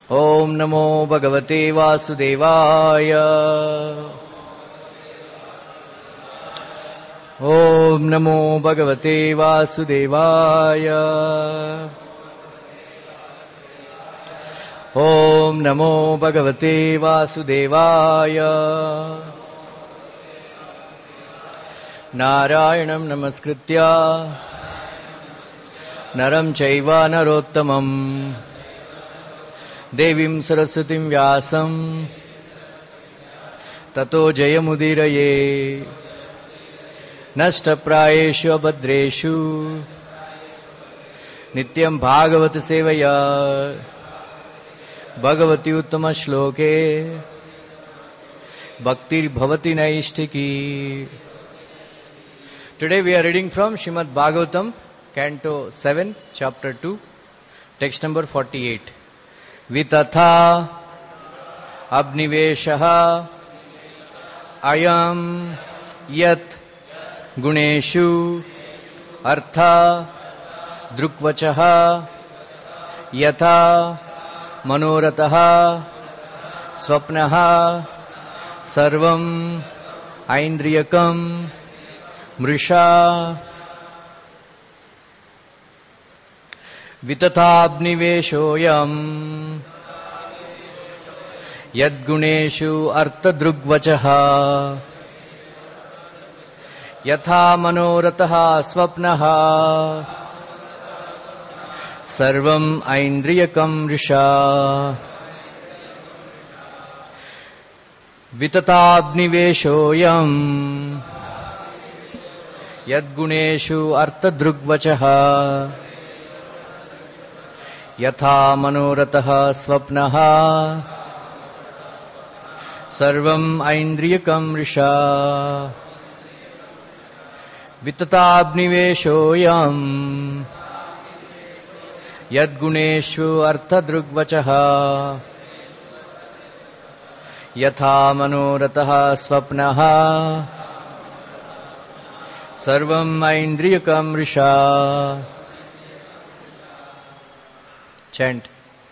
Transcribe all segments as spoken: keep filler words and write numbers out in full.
Om Namo Bhagavate Vasudevaya. Om Namo Bhagavate Vasudevaya. Om Namo Bhagavate Vasudevaya. Narayanam Namaskritya Naram Chaiva Narottamam Devim Saraswatim Vyasam Tato Jayamudiraye Nashta Prayeshu Abhadreshu Nityam Bhagavata Sevaya Bhagavati Uttama Shloke Bhaktir Bhavati Naishtiki. Today we are reading from Srimad Bhagavatam, Canto seven, Chapter two, text number forty-eight. Vitatha abniveshaha ayam yat guneshu artha drukvachaha yatha manorataha swapnaha sarvam aindriyakam mrisha. Vitathabniveshoyam yadguneshu artadrugvachaha yatha manorataha swapnaha sarvam aindriyakam risha. Vitathabniveshoyam yadguneshu artadrugvachaha yatha manorataha swapnaha sarvam aindriyakam risha. Vitathabniveshoyam yadguneshu artadrugvachaha yatha manorataha swapnaha sarvam aindriyakam risha. Chant.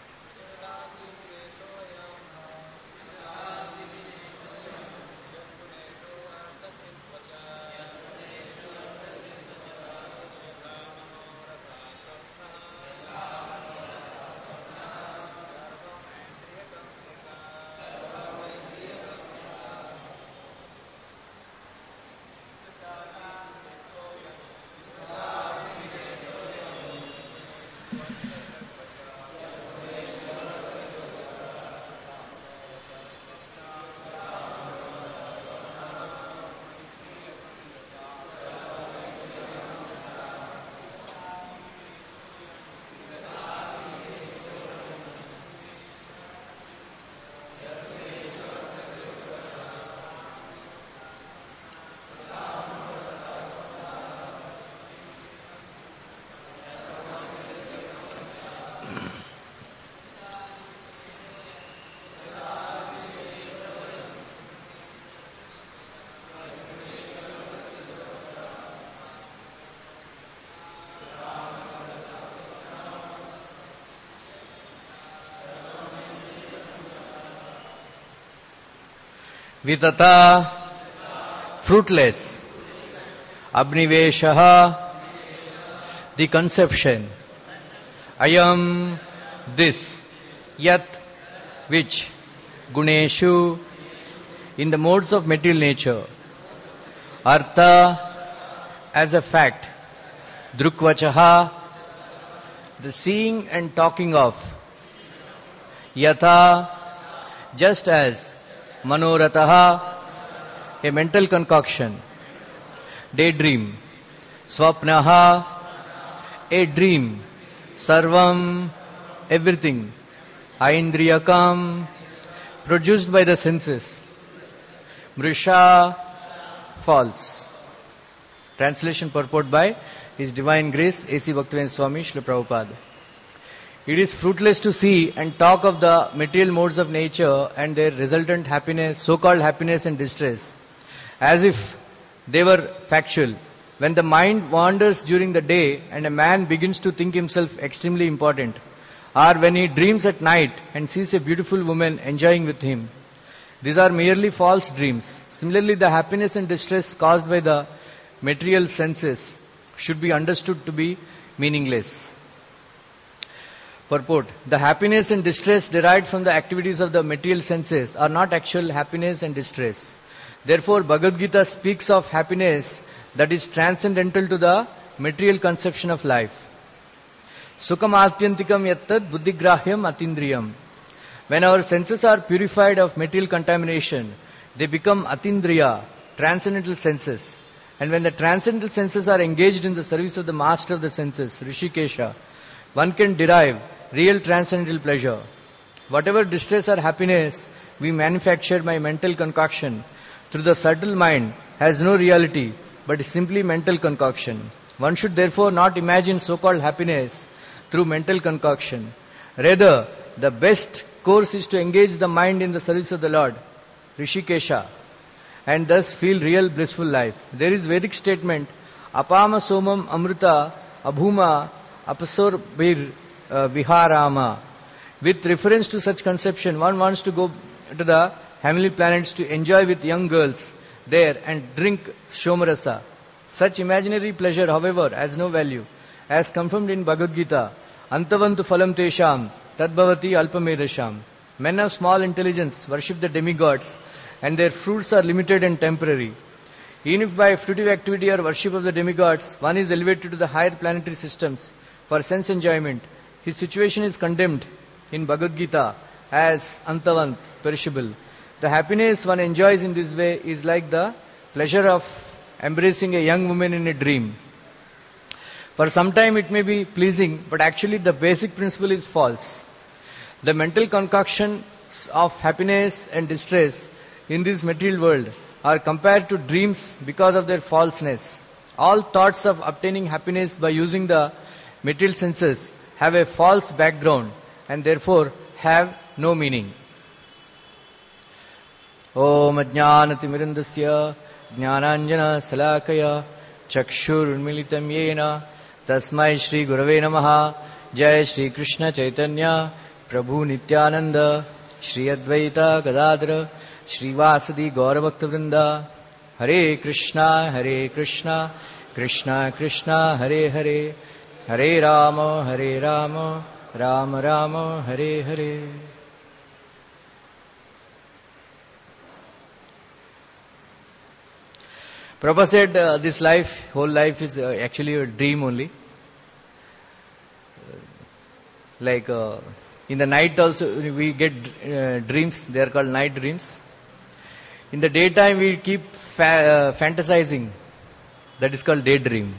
Vitata, fruitless. Abniveshaha, the conception. Ayam, this. Yat, which. Guneshu, in the modes of material nature. Artha, as a fact. Drukvachaha, the seeing and talking of. Yatha, just as. Manorataha, a mental concoction. Daydream. Swapnaha, a dream. Sarvam, everything. Aindriyakam, produced by the senses. Mrisha, false. Translation purport by His Divine Grace A C Bhaktivinoda Swami Srila Prabhupada. It is fruitless to see and talk of the material modes of nature and their resultant happiness, so-called happiness and distress, as if they were factual. When the mind wanders during the day and a man begins to think himself extremely important, or when he dreams at night and sees a beautiful woman enjoying with him. These are merely false dreams. Similarly, the happiness and distress caused by the material senses should be understood to be meaningless. Purport. The happiness and distress derived from the activities of the material senses are not actual happiness and distress. Therefore, Bhagavad Gita speaks of happiness that is transcendental to the material conception of life. Sukham atyantikam yattad buddhigrahyam atindriyam. When our senses are purified of material contamination, they become atindriya, transcendental senses. And when the transcendental senses are engaged in the service of the master of the senses, Rishikesha, one can derive real transcendental pleasure. Whatever distress or happiness we manufacture by mental concoction through the subtle mind has no reality, but is simply mental concoction. One should therefore not imagine so-called happiness through mental concoction. Rather, the best course is to engage the mind in the service of the Lord, Rishikesha, and thus feel real blissful life. There is Vedic statement, Apama somam amrita abhuma apasor bir uh, viharama. With reference to such conception, one wants to go to the heavenly planets to enjoy with young girls there and drink shomarasa. Such imaginary pleasure, however, has no value. As confirmed in Bhagavad Gita, Antavantu phalam tesham tadbhavati alpamedasham. Men of small intelligence worship the demigods, and their fruits are limited and temporary. Even if by fruitive activity or worship of the demigods, one is elevated to the higher planetary systems for sense enjoyment, his situation is condemned in Bhagavad Gita as Antavant, perishable. The happiness one enjoys in this way is like the pleasure of embracing a young woman in a dream. For some time it may be pleasing, but actually the basic principle is false. The mental concoctions of happiness and distress in this material world are compared to dreams because of their falseness. All thoughts of obtaining happiness by using the material senses have a false background and therefore have no meaning. Om ajnanatimirandasya jnananjana salakaya chakshurunmilitam yena tasmai Shri Gurave Namaha. Jai Shri Krishna Chaitanya Prabhu Nityananda Shri Advaita Gadadhara Shri Vasadi Gauravakta Vrinda. Hare Krishna Hare Krishna Krishna Krishna Hare Hare Hare Rama Hare Rama Rama Rama Hare Hare. Prabhupada said uh, this life, whole life is uh, actually a dream only. Like uh, in the night also we get uh, dreams, they are called night dreams. In the daytime we keep fa- uh, fantasizing, that is called daydream.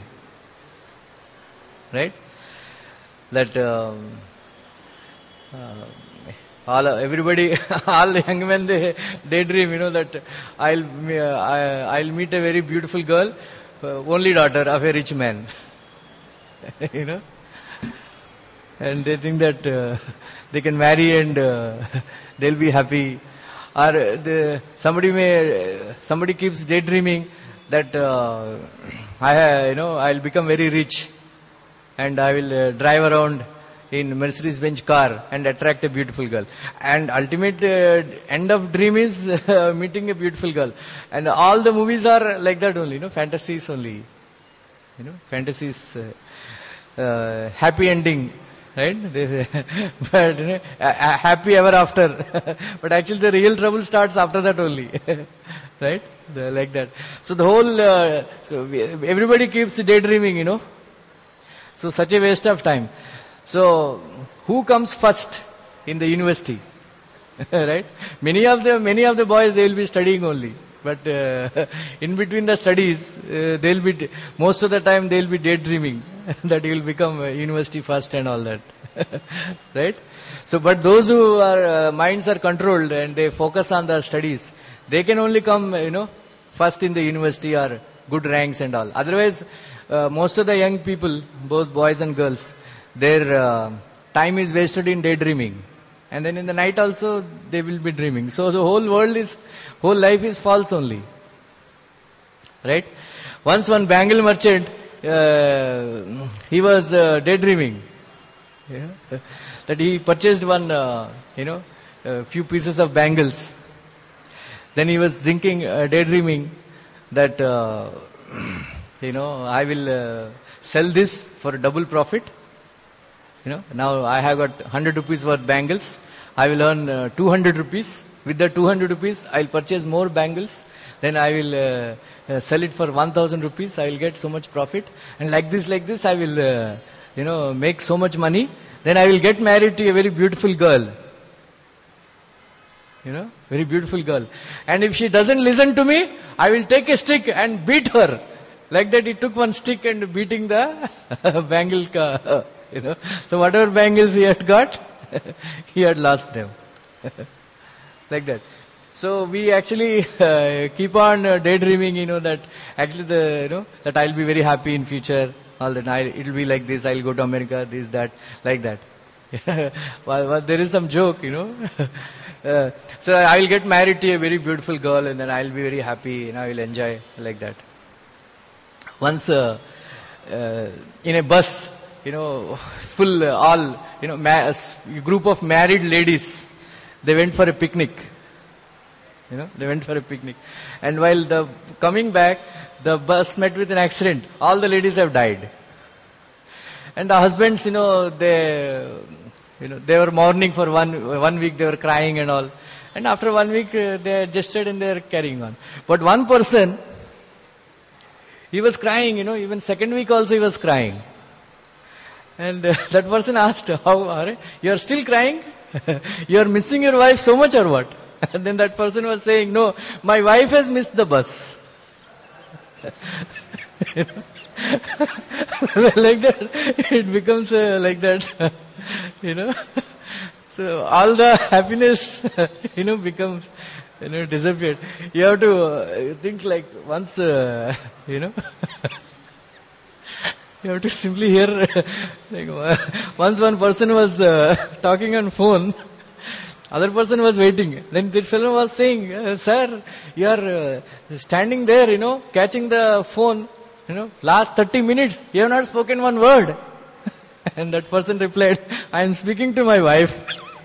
Right? That um, uh, all everybody, all young men, they daydream, you know, that I'll uh, I'll meet a very beautiful girl, uh, only daughter of a rich man. You know, and they think that uh, they can marry and uh, they'll be happy. Or the, somebody may somebody keeps daydreaming that uh, I you know I'll become very rich and I will uh, drive around in Mercedes-Benz car and attract a beautiful girl. And ultimate uh, end of dream is uh, meeting a beautiful girl. And all the movies are like that only, you know, fantasies only. You know, fantasies, uh, uh, happy ending, right? But you know, uh, happy ever after. But actually the real trouble starts after that only. Right? They're like that. So the whole, uh, so we, everybody keeps daydreaming, you know. So such a waste of time. So, who comes first in the university? Right? Many of the many of the boys, they will be studying only, but uh, in between the studies, uh, they'll be most of the time they'll be daydreaming that you will become a university first and all that. Right? So, but those who are uh, minds are controlled and they focus on their studies, they can only come, you know, first in the university or good ranks and all. Otherwise, uh, most of the young people, both boys and girls, their uh, time is wasted in daydreaming. And then in the night also they will be dreaming. So the whole world is, whole life is false only. Right? Once one bangle merchant, uh, he was uh, daydreaming. Yeah. that he purchased one, uh, you know, a few pieces of bangles. Then he was thinking, uh, daydreaming that, uh, you know, I will uh, sell this for double profit. You know, now I have got one hundred rupees worth bangles. I will earn uh, two hundred rupees. With the two hundred rupees, I will purchase more bangles. Then I will uh, uh, sell it for one thousand rupees. I will get so much profit. And like this, like this, I will, uh, you know, make so much money. Then I will get married to a very beautiful girl. You know, very beautiful girl. And if she doesn't listen to me, I will take a stick and beat her. Like that, he took one stick and beating the bangle, uh, you know. So whatever bangles he had got, he had lost them. Like that. So we actually uh, keep on uh, daydreaming, you know, that actually the, you know, that I'll be very happy in future. All that I'll, it'll be like this. I'll go to America, this, that, like that. well, well, there is some joke, you know. uh, so I will get married to a very beautiful girl, and then I'll be very happy, and I will enjoy like that. Once uh, uh, in a bus, you know, full uh, all, you know, ma- a group of married ladies, they went for a picnic. You know, they went for a picnic. And while the coming back, the bus met with an accident. All the ladies have died. And the husbands, you know, they, you know, they were mourning for one one week. They were crying and all. And after one week, uh, they adjusted and they are carrying on. But one person, he was crying. You know, even second week also he was crying. And uh, that person asked, "How are you? You are still crying? You are missing your wife so much or what?" And then that person was saying, "No, my wife has missed the bus." You know? Like that, it becomes uh, like that, you know. So all the happiness, you know, becomes, you know, disappeared. You have to uh, think like once, uh, you know, you have to simply hear, like once one person was uh, talking on phone, other person was waiting. Then the fellow was saying, uh, "Sir, you are uh, standing there, you know, catching the phone. You know, last thirty minutes, you have not spoken one word." And that person replied, "I am speaking to my wife."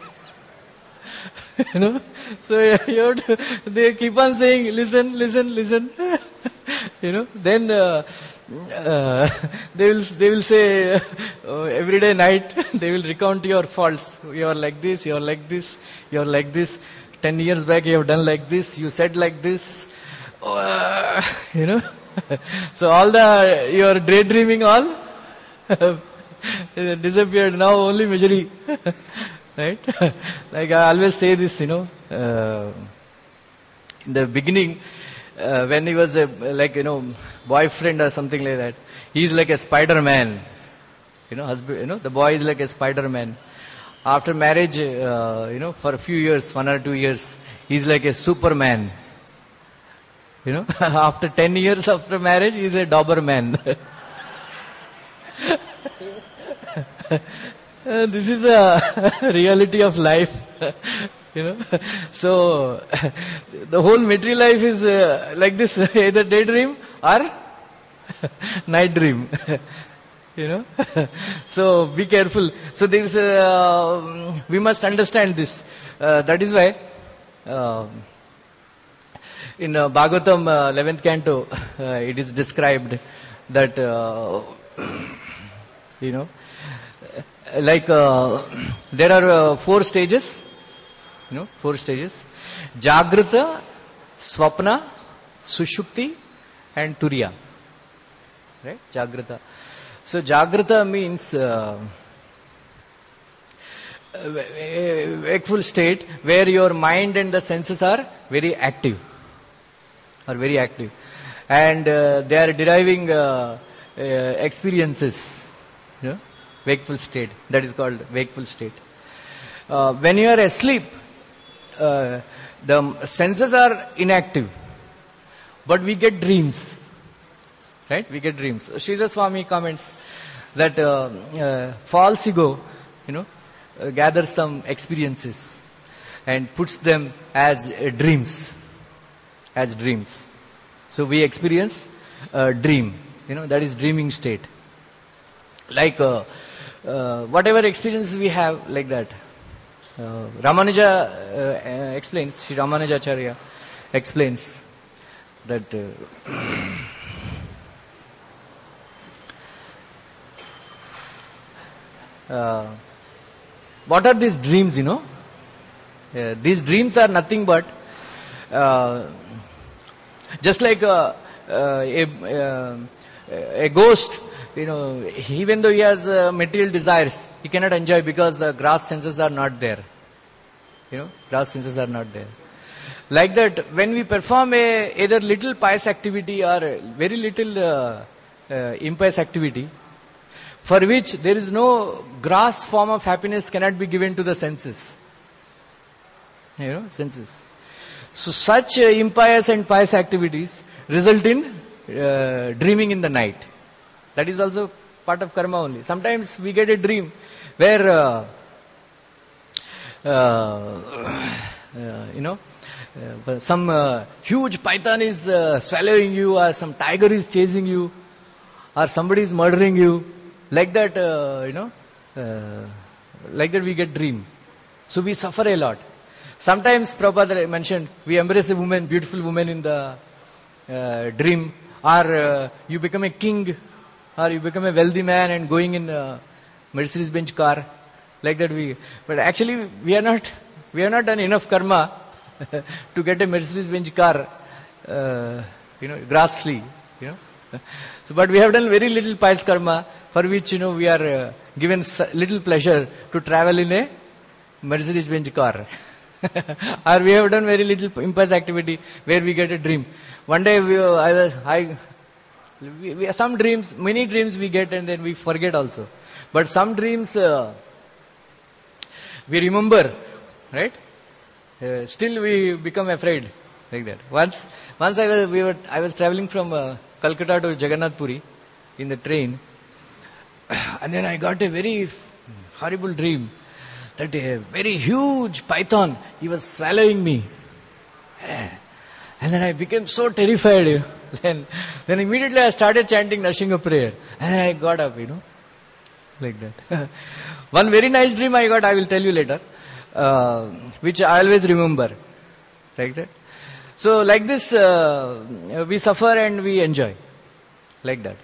You know, so you have to, they keep on saying, "Listen, listen, listen." You know, then uh, uh, they will they will say uh, every day night they will recount your faults. You are like this, you are like this, you are like this. Ten years back you have done like this. You said like this. Uh, you know. So all the, your daydreaming all disappeared. Now only misery. Right? Like I always say this, you know, uh, in the beginning, uh, when he was a, like, you know, boyfriend or something like that, he's like a Spider-Man. You know, husband, you know, the boy is like a Spider-Man. After marriage, uh, you know, for a few years, one or two years, he's like a Superman. You know, after ten years after marriage, he is a Doberman. uh, this is a reality of life. You know, so the whole material life is uh, like this: either daydream or night dream. You know, so be careful. So this, uh, we must understand this. Uh, that is why. Uh, In uh, Bhagavatam, uh, eleventh canto, uh, it is described that, uh, you know, like uh, there are uh, four stages, you know, four stages. Jagrata, Swapna, Sushupti and Turiya. Right? Jagrata. So Jagrata means uh, wakeful state where your mind and the senses are very active. Are very active, and uh, they are deriving uh, uh, experiences. You know, wakeful state. That is called wakeful state. Uh, when you are asleep, uh, the senses are inactive, but we get dreams. Right? We get dreams. Srila Swami comments that uh, uh, false ego, you know, uh, gathers some experiences and puts them as uh, dreams. As dreams. So we experience a dream. You know, that is dreaming state. Like uh, uh, whatever experience we have, like that. Uh, Ramanuja uh, uh, explains, Sri Ramanujacharya explains that uh, uh, what are these dreams, you know? Uh, these dreams are nothing but uh, just like a, uh, a, uh, a ghost, you know, even though he has uh, material desires, he cannot enjoy because the grass senses are not there. You know, grass senses are not there. Like that, when we perform a either little pious activity or very little uh, uh, impious activity, for which there is no gross form of happiness cannot be given to the senses. You know, senses. So such uh, impious and pious activities result in uh, dreaming in the night. That is also part of karma only. Sometimes we get a dream where, uh, uh, uh, you know, uh, some uh, huge python is uh, swallowing you, or some tiger is chasing you, or somebody is murdering you. Like that, uh, you know, uh, like that we get dream. So we suffer a lot. Sometimes Prabhupada mentioned, we embrace a woman, beautiful woman in the uh, dream, or uh, you become a king, or you become a wealthy man and going in a Mercedes-Benz car. Like that we, but actually we are not, we have not done enough karma to get a Mercedes-Benz car, uh, you know, grassly, you know. So, but we have done very little pious karma, for which, you know, we are uh, given little pleasure to travel in a Mercedes-Benz car. Or we have done very little impious activity where we get a dream. One day we, I was, I, we, we, some dreams, many dreams we get and then we forget also. But some dreams uh, we remember, right? Uh, still we become afraid, like that. Once, once I was, we were, I was traveling from uh, Calcutta to Jagannath Puri in the train, and then I got a very horrible dream that a very huge python, he was swallowing me. And then I became so terrified. You know. Then, then immediately I started chanting Narsingha prayer. And I got up, you know, like that. One very nice dream I got, I will tell you later, uh, which I always remember, like that. So like this, uh, we suffer and we enjoy, like that.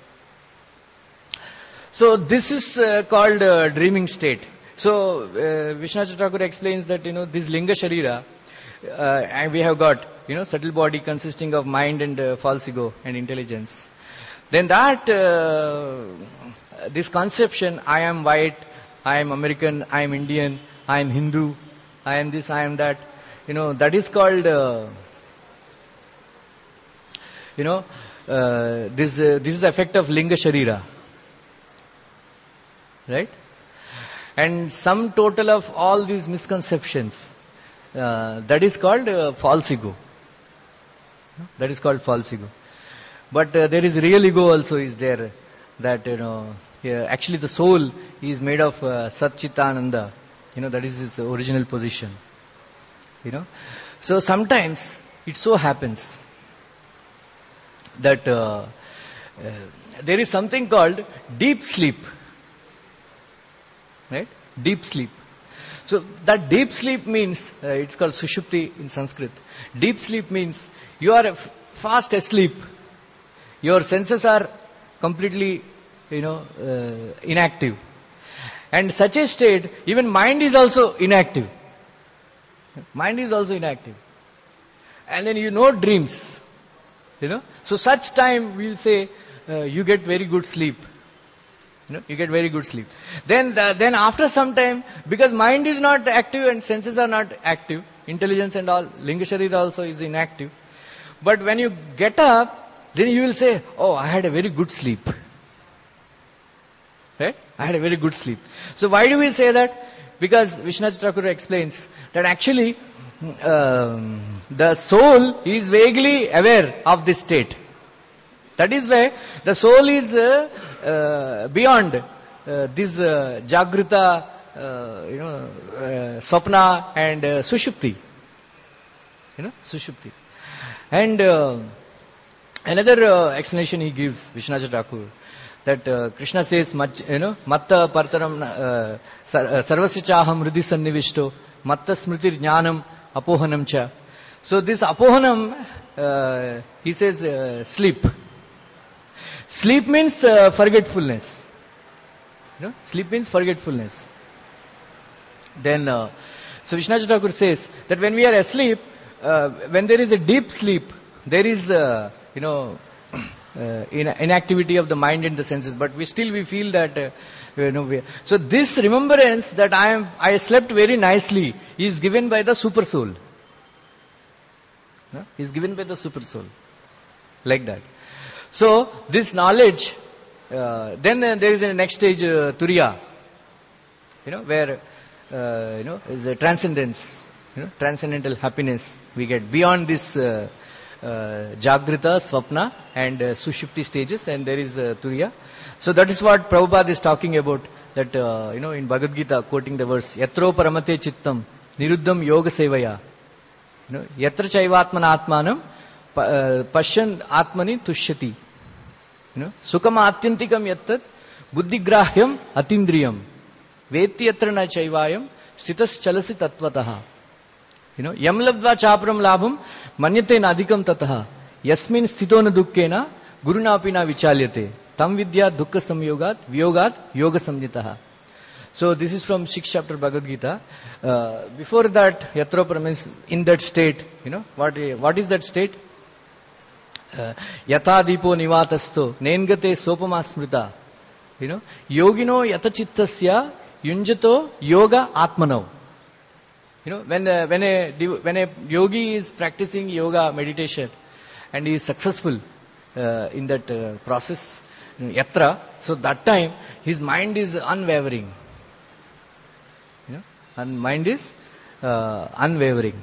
So this is uh, called uh, dreaming state. So, uh, Vishwanath Thakur explains that, you know, this Linga Sharira, uh, and we have got, you know, subtle body consisting of mind and uh, false ego and intelligence. Then that, uh, this conception, I am white, I am American, I am Indian, I am Hindu, I am this, I am that, you know, that is called, uh, you know, uh, this, uh, this is the effect of Linga Sharira. Right? And sum total of all these misconceptions, uh, that is called uh, false ego. That is called false ego. But uh, there is real ego also is there. That, you know, yeah, actually the soul is made of uh, Satchitananda. You know, that is his original position. You know. So sometimes it so happens that uh, uh, there is something called deep sleep. Right? Deep sleep. So that deep sleep means, uh, it's called Sushupti in Sanskrit. Deep sleep means you are f- fast asleep. Your senses are completely, you know, uh, inactive. And such a state, even mind is also inactive. Mind is also inactive. And then you know dreams. You know. So such time we'll say, uh, you get very good sleep. You know, you get very good sleep. Then, the, then after some time, because mind is not active and senses are not active, intelligence and all, Linga Sharira also is inactive. But when you get up, then you will say, oh, I had a very good sleep. Right? I had a very good sleep. So why do we say that? Because Vishwanath Thakur explains that actually, um, the soul is vaguely aware of this state. That is why the soul is uh, uh, beyond uh, this uh, Jagrita, uh, you know, uh, Swapna and uh, Sushupti. You know, Sushupti. And uh, another uh, explanation he gives, Vishwanath Thakur, that uh, Krishna says, much, you know, matta partaram uh, sarvasya chaham hridi sannivishto, matta smritir jnanam apohanam cha. So this apohanam, uh, he says, uh, sleep. Sleep means uh, forgetfulness. You know, sleep means forgetfulness. Then, uh, so Vishwanath Thakur says that when we are asleep, uh, when there is a deep sleep, there is, uh, you know, uh, inactivity of the mind and the senses, but we still we feel that, uh, you know, we, so this remembrance that I am, I slept very nicely is given by the super soul. No? Is given by the super soul, like that. So this knowledge, uh, then uh, there is a next stage, uh, Turiya, you know, where uh, you know is a transcendence, you know, transcendental happiness we get beyond this. Uh, Uh, Jagrita, Swapna and uh, Sushupti stages, and there is uh, Turiya. So that is what Prabhupada is talking about, that uh, you know, in Bhagavad Gita, quoting the verse, Yatro paramate chittam niruddham yoga sevaya, you know, Yatra chaivatmana atmanam pashyan atmani tushyati, you know, Sukham atyantikam yattat buddhigrahyam atindriyam veti yatra na chaivayam stitas chalasi tattvataha. You know, yam labdva chapram labham manyate na adhikam tataha yasmin sthito na dukkena guruna apina vichalyate tam vidya dukkha samyogat viyogat yoga samjitaha. So this is from sixth chapter Bhagavad Gita. Uh, before that, Yatropara means in that state. You know, what, what is that state? Uh, Yatha dipo nivatasto nengate sopama smrita. You know, yogino yatachittasya yunjato yoga atmano. You know, when uh, when a when a yogi is practicing yoga meditation and he is successful uh, in that uh, process, yatra, so that time his mind is unwavering. You know, and mind is uh, unwavering.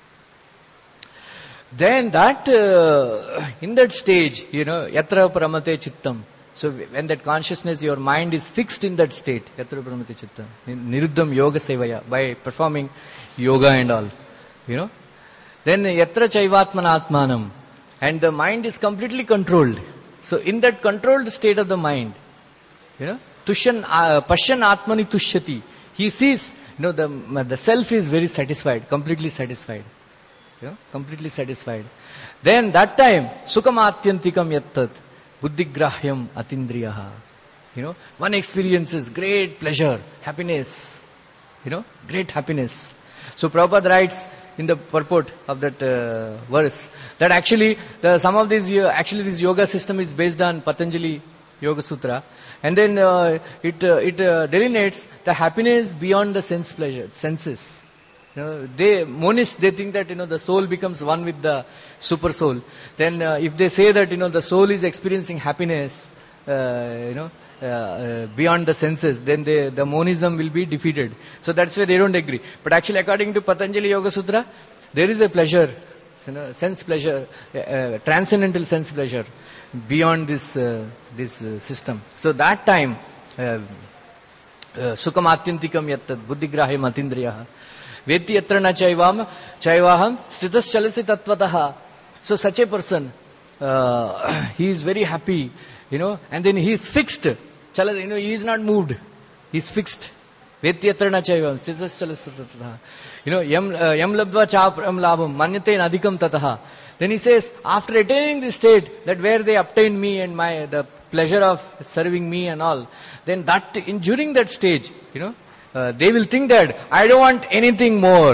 Then that uh, in that stage, you know, yatra paramate chittam. So when that consciousness, your mind is fixed in that state, yatra paramate chittam, niruddham yoga sevaya, by performing yoga and all, you know. Then yatra chaivatmana atmanam, and the mind is completely controlled. So in that controlled state of the mind, you know, tushan uh, pashyan atmani tushyati, he sees, you know, the the self is very satisfied, completely satisfied, you know, completely satisfied. Then that time sukham atyantikam yattat buddhigrahyam atindriyaha, you know, one experiences great pleasure, happiness, you know, great happiness. So Prabhupada writes in the purport of that uh, verse that actually the, some of these uh, actually this yoga system is based on Patanjali Yoga Sutra, and then uh, it uh, it uh, delineates the happiness beyond the sense pleasure senses. You know, they monists, they think that, you know, the soul becomes one with the super soul. Then uh, if they say that, you know, the soul is experiencing happiness, uh, you know, uh, uh, beyond the senses, then they, the monism will be defeated. So that's why they don't agree. But actually, according to Patanjali Yoga Sutra, there is a pleasure, you know, sense pleasure, uh, uh, transcendental sense pleasure beyond this uh, this uh, system. So that time, sukham atyantikam yattat buddhigrahyam atindriyaha veti yatra na chaivam chaivaham stitas chalasi tattvataha. So such a person, uh, he is very happy, you know, and then he is fixed. Chala, you know, he is not moved. He is fixed. Veti yatra na chaivam stitas chalasi tattvataha. You know, yam uh, yam labdva chapram labham manyate nadikam tataha. Then he says, after attaining this state, that where they obtained me and my the pleasure of serving me and all, then that in during that stage, you know, uh, they will think that I don't want anything more.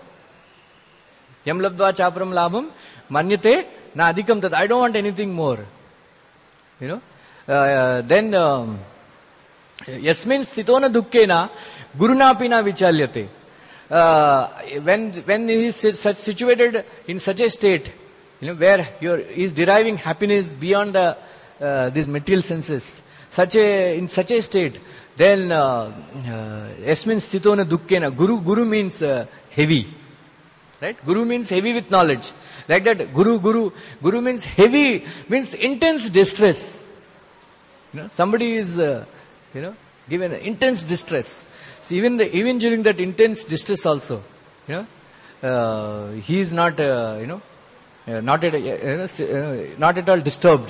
Yam labdva chapram labham manyate na adhikam tat. I don't want anything more. You know, uh, then um, yasmin sthitona dukkena gurunapina vichalyate. Uh, when when he is such situated in such a state, you know, where you're, is deriving happiness beyond the uh, these material senses, such a in such a state, then yasmin sthitona dukkena. Guru guru means uh, heavy, right? Guru means heavy with knowledge. Like that, guru guru guru means heavy, means intense distress. You know, somebody is uh, you know given intense distress. So even the even during that intense distress also, you know, uh, he is not uh, you know uh, not at uh, you know, not at all disturbed.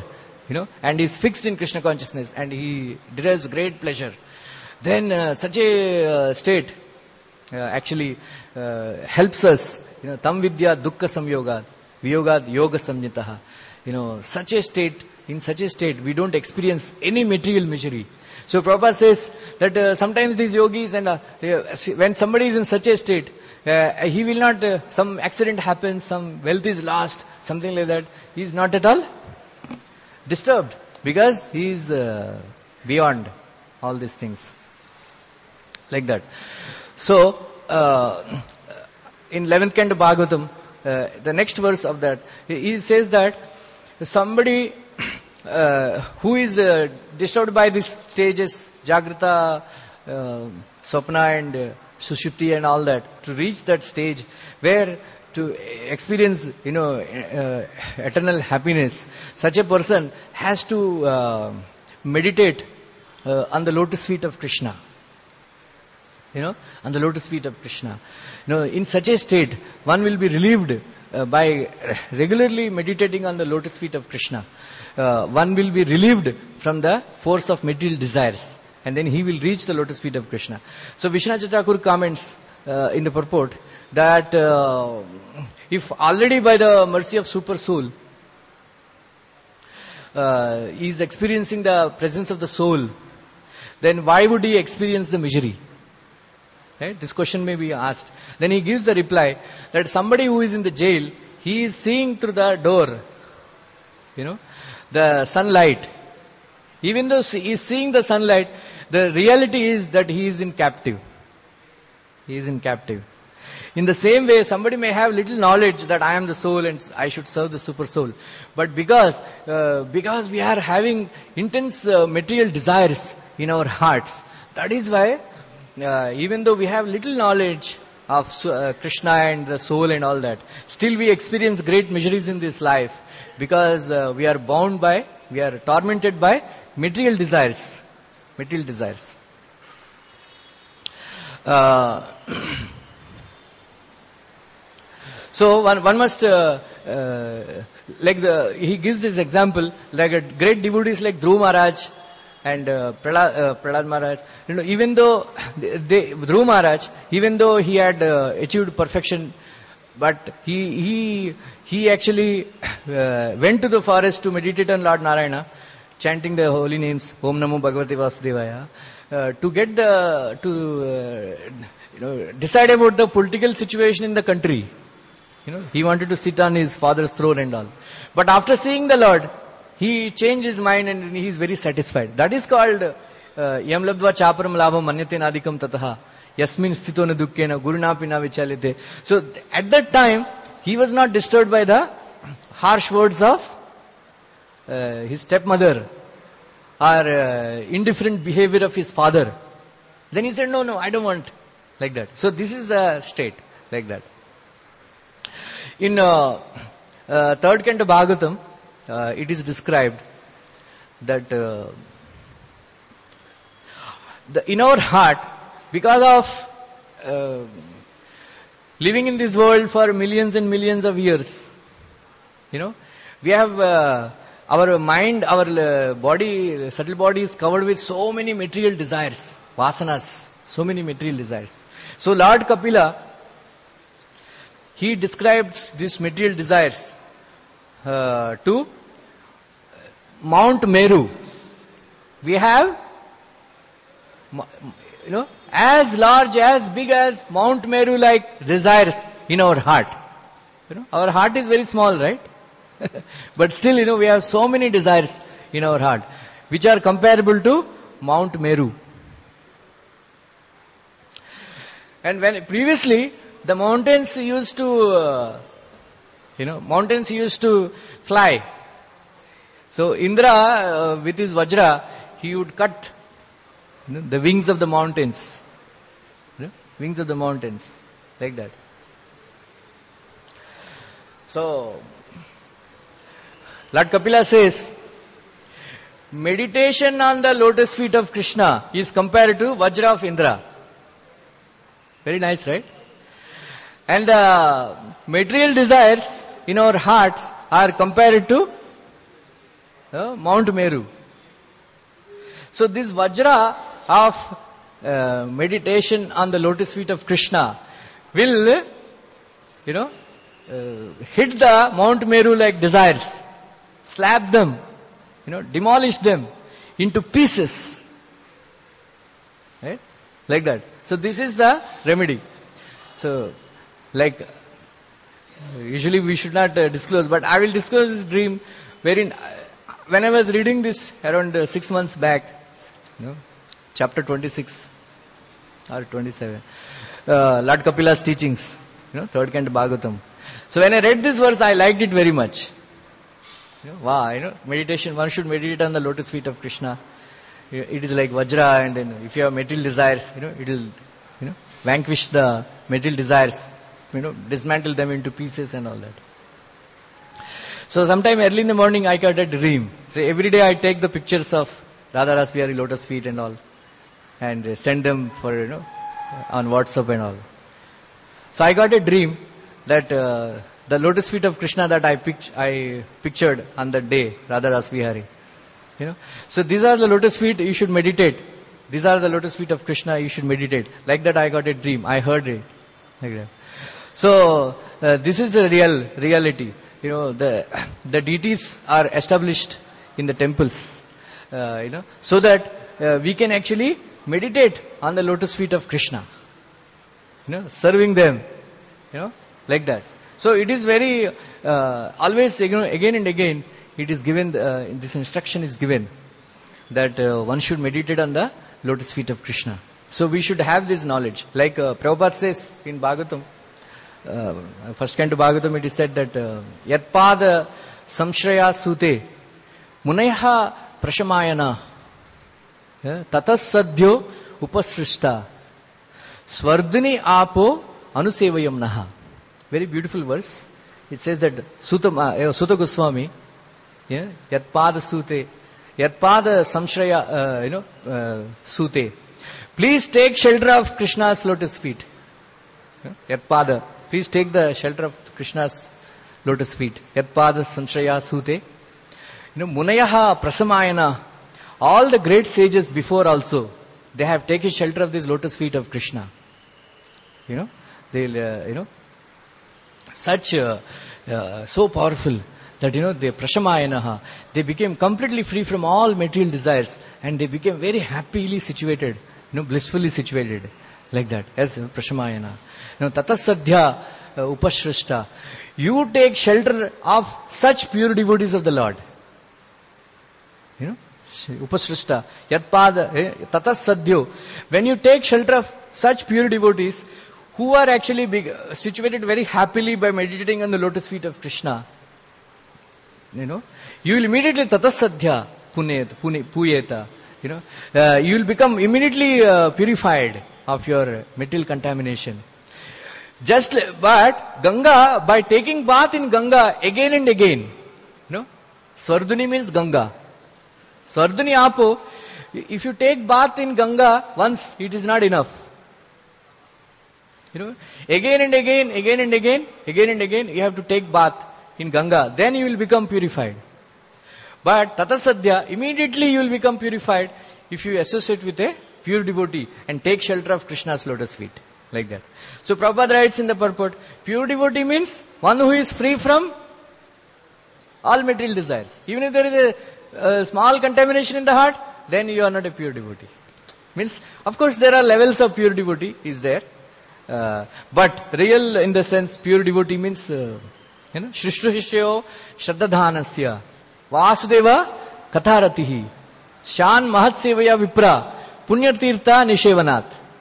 you know, and is fixed in Krishna consciousness, and he derives great pleasure, then uh, such a uh, state uh, actually uh, helps us, you know, tam vidya dukkha samyoga, viyogat yoga samyataha. You know, such a state, in such a state, we don't experience any material misery. So Prabhupada says that uh, sometimes these yogis and uh, when somebody is in such a state, uh, he will not, uh, some accident happens, some wealth is lost, something like that. He is not at all disturbed because he is uh, beyond all these things. Like that. So, uh, in eleventh Canto Bhagavatam, uh, the next verse of that, he says that somebody uh, who is uh, disturbed by these stages, Jagrata, uh, Swapna and uh, Sushupti and all that, to reach that stage where to experience, you know, uh, eternal happiness, such a person has to uh, meditate uh, on the lotus feet of Krishna. You know, on the lotus feet of Krishna. You know, in such a state, one will be relieved uh, by regularly meditating on the lotus feet of Krishna. Uh, one will be relieved from the force of material desires, and then he will reach the lotus feet of Krishna. So Vishwanath Thakur comments uh, in the purport that uh, if already by the mercy of Super Soul, uh, he is experiencing the presence of the soul, then why would he experience the misery? Right? This question may be asked. Then he gives the reply that somebody who is in the jail, he is seeing through the door, you know, the sunlight. Even though he is seeing the sunlight, the reality is that he is in captive. He is in captive. In the same way, somebody may have little knowledge that I am the soul and I should serve the super soul. But because, uh, because we are having intense uh, material desires in our hearts, that is why Uh, even though we have little knowledge of uh, Krishna and the soul and all that, still we experience great miseries in this life because uh, we are bound by, we are tormented by material desires. Material desires. Uh, so one, one must, uh, uh, like the, he gives this example, like a great devotees like Dhruv Maharaj, and uh, Prahlad, uh, Prahlad Maharaj, you know, even though they, they, Dhruv Maharaj, even though he had uh, achieved perfection, but he he he actually uh, went to the forest to meditate on Lord Narayana, chanting the holy names, Om Namo Bhagavate Vasudevaya, uh, to get the to uh, you know decide about the political situation in the country. You know, he wanted to sit on his father's throne and all. But after seeing the Lord, he changed his mind and he is very satisfied. That is called yam labdva chaparam labham manyate nadikam tataha yasmin sthito na dukkena gurunapi na vichalite. So at that time, he was not disturbed by the harsh words of uh, his stepmother or uh, indifferent behavior of his father. Then he said, no, no, I don't want like that. So this is the state, like that. In uh, uh, third canto Bhagavatam, Uh, it is described that uh, the, in our heart, because of uh, living in this world for millions and millions of years, you know, we have uh, our mind, our uh, body, subtle body is covered with so many material desires, vasanas, so many material desires. So Lord Kapila, he describes these material desires uh, to Mount Meru. We have, you know, as large, as big as Mount Meru like desires in our heart. You know, our heart is very small, right? But still, you know, we have so many desires in our heart, which are comparable to Mount Meru. And when previously the mountains used to, uh, you know, mountains used to fly. So Indra, uh, with his Vajra, he would cut, you know, the wings of the mountains. You know, wings of the mountains. Like that. So, Lord Kapila says, meditation on the lotus feet of Krishna is compared to Vajra of Indra. Very nice, right? And the material desires in our hearts are compared to uh, Mount Meru. So this Vajra of uh, meditation on the lotus feet of Krishna will, you know, uh, hit the Mount Meru like desires, slap them, you know, demolish them into pieces. Right? Like that. So this is the remedy. So, like, usually we should not uh, disclose, but I will disclose this dream wherein, uh, when I was reading this around uh, six months back, you know, chapter twenty-six or twenty-seven, uh, Lord Kapila's teachings, you know, third canto Bhagavatam. So when I read this verse, I liked it very much. You know, wow, you know, meditation, one should meditate on the lotus feet of Krishna. It is like Vajra, and then if you have material desires, you know, it will, you know, vanquish the material desires, you know, dismantle them into pieces and all that. So sometime early in the morning, I got a dream. So every day I take the pictures of Radha Ras Bihari lotus feet and all, and send them for, you know, on WhatsApp and all. So I got a dream that uh, the lotus feet of Krishna that I, pict- I pictured on that day, Radha Ras Bihari. You know, so these are the lotus feet you should meditate. These are the lotus feet of Krishna you should meditate. Like that I got a dream. I heard it. Like that. So uh, this is a real reality. You know, the the deities are established in the temples. Uh, you know, so that uh, we can actually meditate on the lotus feet of Krishna. You know, serving them. You know, like that. So it is very uh, always, you know, again and again. It is given, uh, this instruction is given that uh, one should meditate on the lotus feet of Krishna. So we should have this knowledge. Like uh, Prabhupada says in Bhagavatam, uh, first canto Bhagavatam, it is said that Yat pada samshraya sute munayha prashamayana tatas sadhyo upasrishta swardini apo anusevayam naha. Very beautiful verse. It says that Sutta, uh, Sutta Goswami, yeah, Yat pada sute, Yat pada samshraya, uh, you know, uh, sute. Please take shelter of Krishna's lotus feet. Yeah? Yat pada. Please take the shelter of Krishna's lotus feet. Yat pada samshraya sute. You know, munayaha prasamayana. All the great sages before also, they have taken shelter of these lotus feet of Krishna. You know, they'll, uh, you know, such, uh, uh, so powerful. That, you know, they prashamayanaha, they became completely free from all material desires, and they became very happily situated, you know, blissfully situated, like that, as you know, prashamayana. You know, tatasadhya uh, upashrishta. You take shelter of such pure devotees of the Lord. You know, upashrishta, yatpada, eh, tatasadhyo. When you take shelter of such pure devotees, who are actually big, uh, situated very happily by meditating on the lotus feet of Krishna, you know, you will immediately tatasadhya punet, pune, puyeta. You know, uh, you will become immediately uh, purified of your material contamination. Just, but Ganga, by taking bath in Ganga again and again, you know, Swardhuni means Ganga. Swardhuni apo, if you take bath in Ganga once, it is not enough. You know, again and again, again and again, again and again, you have to take bath in Ganga, then you will become purified. But tatasadhya, immediately you will become purified if you associate with a pure devotee and take shelter of Krishna's lotus feet. Like that. So Prabhupada writes in the purport, pure devotee means one who is free from all material desires. Even if there is a, a small contamination in the heart, then you are not a pure devotee. Means, of course there are levels of pure devotee, is there. Uh, but real in the sense, pure devotee means, uh, you know, Shrishtu Shishyo Shraddadhanasya Vasudeva Katharatihi Shan Mahatsevaya Vipra Punyatirtha Nishevanat.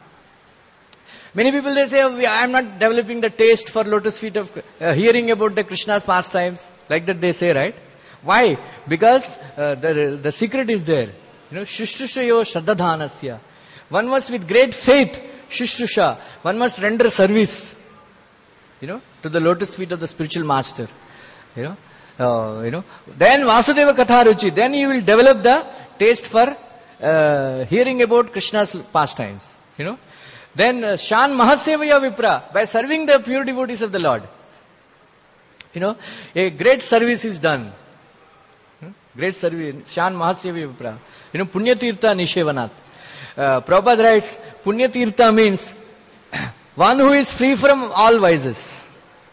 Many people they say, oh, I am not developing the taste for lotus feet of, uh, hearing about the Krishna's pastimes. Like that they say, right? Why? Because uh, the, the secret is there. You know, Shushrushyo Shraddadhanasya. One must with great faith, Shushrusha, one must render service, you know, to the lotus feet of the spiritual master. You know, uh, you know. Then Vasudeva Katharuchi, then you will develop the taste for uh, hearing about Krishna's pastimes. You know. Then uh, Shan Mahatsevaya Vipra, by serving the pure devotees of the Lord. You know, a great service is done. Great service. Shan Mahasya Vipra. You know, Punyatirtha Nishevanat. Uh, Prabhupada writes, Punyatirtha means one who is free from all vices.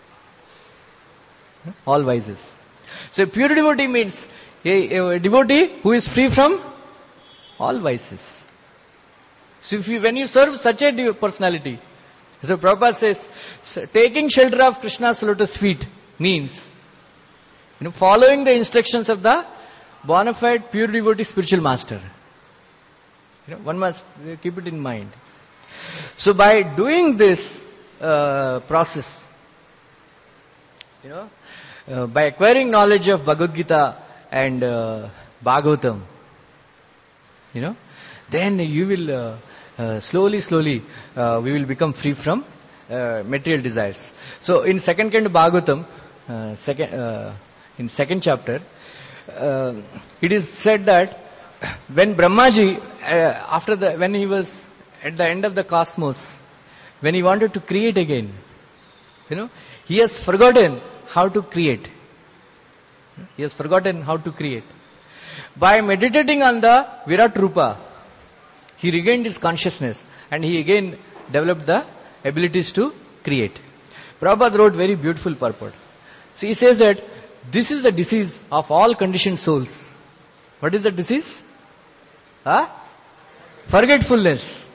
All vices. So pure devotee means a, a devotee who is free from all vices. So if you, when you serve such a personality, so Prabhupada says, taking shelter of Krishna's lotus feet means, you know, following the instructions of the bona fide pure devotee spiritual master. You know, one must keep it in mind. So by doing this uh, process, you know, uh, by acquiring knowledge of Bhagavad Gita and uh, Bhagavatam, you know, then you will uh, uh, slowly, slowly, uh, we will become free from uh, material desires. So in second canto Bhagavatam, uh, second, uh, in second chapter, uh, it is said that when Brahmaji, uh, after the, when he was at the end of the cosmos, when he wanted to create again, you know, he has forgotten how to create. He has forgotten how to create. By meditating on the Virat Rupa, he regained his consciousness and he again developed the abilities to create. Prabhupada wrote very beautiful purport. So he says that this is the disease of all conditioned souls. What is the disease? Huh? Forgetfulness.